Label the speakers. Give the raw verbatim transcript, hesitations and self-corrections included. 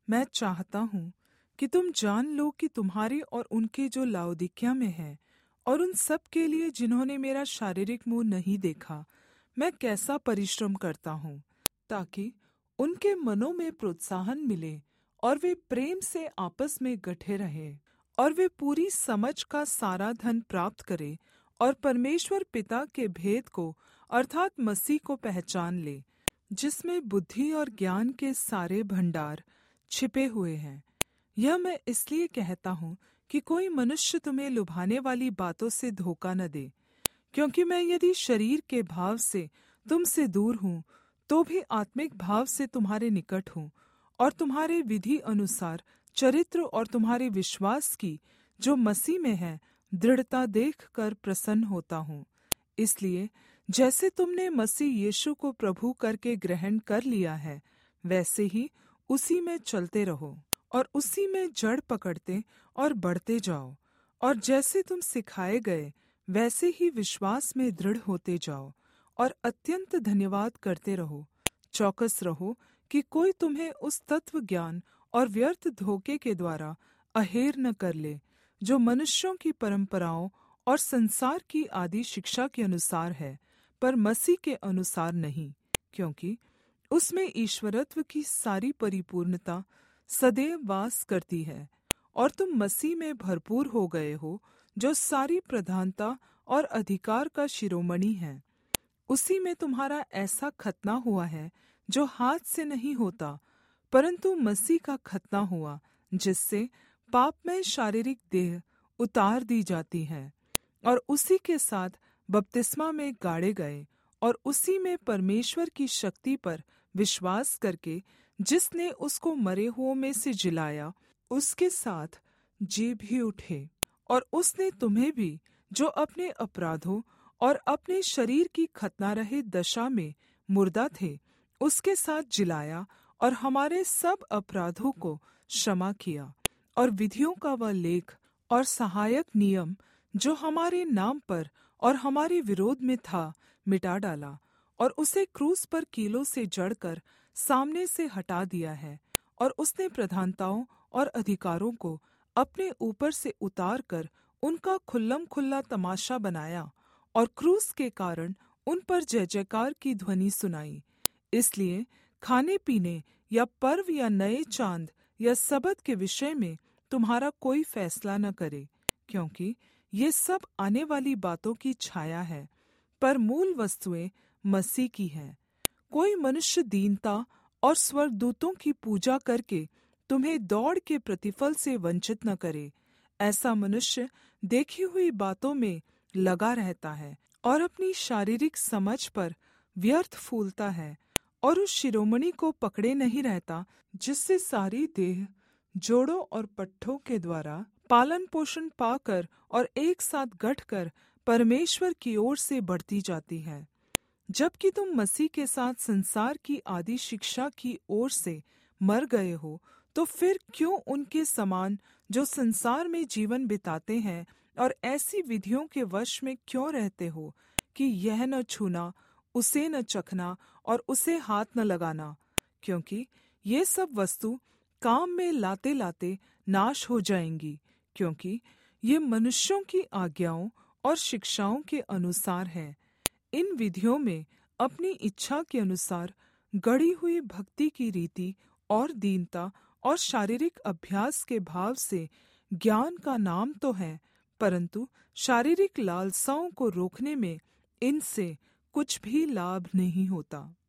Speaker 1: मैं चाहता हूँ कि तुम जान लो कि तुम्हारे और उनके जो लाउदिकिया में है, और उन सब के लिए जिन्होंने मेरा शारीरिक मुंह नहीं देखा, मैं कैसा परिश्रम करता हूँ, ताकि उनके मनों में प्रोत्साहन मिले और वे प्रेम से आपस में गठे रहें, और वे पूरी समझ का सारा धन प्राप्त करें और परमेश्वर पिता के भेद को अर्थात मसीह को पहचान ले, जिसमें बुद्धि और ज्ञान के सारे भंडार छिपे हुए हैं। यह मैं इसलिए कहता हूँ कि कोई मनुष्य तुम्हें लुभाने वाली बातों से धोखा न दे, क्योंकि मैं यदि शरीर के भाव से तुमसे दूर हूँ, तो भी आत्मिक भाव से तुम्हारे निकट हूँ, और तुम्हारे विधि अनुसार चरित्र और तुम्हारे विश्वास की जो मसीह में है दृढ़ता देख कर प्रसन्न होता हूँ। इसलिए जैसे तुमने मसीह यीशु को प्रभु करके ग्रहण कर लिया है, वैसे ही उसी में चलते रहो, और उसी में जड़ पकड़ते और बढ़ते जाओ, और जैसे तुम सिखाए गए वैसे ही विश्वास में दृढ़ होते जाओ, और अत्यंत धन्यवाद करते रहो। चौकस रहो कि कोई तुम्हें उस तत्व ज्ञान और व्यर्थ धोखे के द्वारा अहेर न कर ले, जो मनुष्यों की परंपराओं और संसार की आदि शिक्षा के अनुसार है, पर मसीह के अनुसार नहीं, क्योंकि उसमें ईश्वरत्व की सारी परिपूर्णता सदैव वास करती है। और तुम मसीह में भरपूर हो गए हो, जो सारी प्रधानता और अधिकार का शिरोमणि है। उसी में तुम्हारा ऐसा खतना हुआ है जो हाथ से नहीं होता, परंतु मसीह का खतना हुआ, जिससे पापमय शारीरिक देह उतार दी जाती है, और उसी के साथ बपतिस्मा में गाड़े गए, और उसी में परमेश्वर की शक्ति पर विश्वास करके जिसने उसको मरे हुओं में से जिलाया, उसके साथ जी भी उठे। और उसने तुम्हें भी, जो अपने अपराधों और अपने शरीर की खतनारहित दशा में मुर्दा थे, उसके साथ जिलाया, और हमारे सब अपराधों को क्षमा किया, और विधियों का वह लेख और सहायक नियम जो हमारे नाम पर और हमारे विरोध में था, मिटा डाला, और उसे क्रूस पर कीलों से जड़कर सामने से हटा दिया है। और उसने प्रधानताओं और अधिकारों को अपने ऊपर से उतार कर उनका खुल्लम खुल्ला तमाशा बनाया, और क्रूस के कारण उन पर जय जयकार की ध्वनि सुनाई। इसलिए खाने पीने या पर्व या नए चाँद या सबत के विषय में तुम्हारा कोई फैसला न करे, क्योंकि ये सब आने वाली बातों की छाया है, पर मूल वस्तुएं मसीह की हैं। कोई मनुष्य दीनता और स्वर्गदूतों की पूजा करके तुम्हें दौड़ के प्रतिफल से वंचित न करे। ऐसा मनुष्य देखी हुई बातों में लगा रहता है और अपनी शारीरिक समझ पर व्यर्थ फूलता है, और उस शिरोमणि को पकड़े नहीं रहता, जिससे सारी देह जोड़ों और पट्ठों के द्वारा पालन पोषण पाकर और एक साथ गठकर परमेश्वर की ओर से बढ़ती जाती है। जबकि तुम मसीह के साथ संसार की आदि शिक्षा की ओर से मर गए हो, तो फिर क्यों उनके समान जो संसार में जीवन बिताते हैं और ऐसी विधियों के वश में क्यों रहते हो कि यह न छूना, उसे न चखना और उसे हाथ न लगाना, क्योंकि ये सब वस्तु काम में लाते लाते नाश हो जाएंगी, क्योंकि ये मनुष्यों की आज्ञाओं और शिक्षाओं के अनुसार है। इन विधियों में अपनी इच्छा के अनुसार गढ़ी हुई भक्ति की रीति और दीनता और शारीरिक अभ्यास के भाव से ज्ञान का नाम तो है, परंतु शारीरिक लालसाओं को रोकने में इनसे कुछ भी लाभ नहीं होता।